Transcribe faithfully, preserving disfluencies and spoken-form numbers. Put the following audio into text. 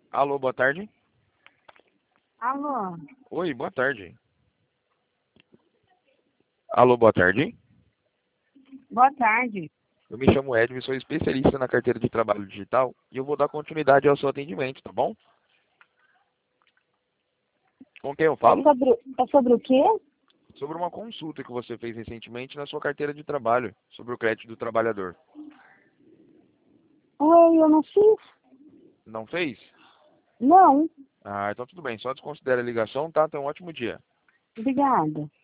Alô, boa tarde. Alô, Oi, boa tarde. Alô, boa tarde. boa tarde. Eu me chamo Edson, sou especialista na carteira de trabalho digital e eu vou dar continuidade ao seu atendimento, tá bom? Com quem eu É falo? sobre, é sobre o quê? Sobre uma consulta que você fez recentemente na sua carteira de trabalho, sobre o crédito do trabalhador. Oi, eu não fiz. Não fez? Não, Ah, então tudo bem, só desconsidera a ligação, tá? Tenha um ótimo dia. obrigada.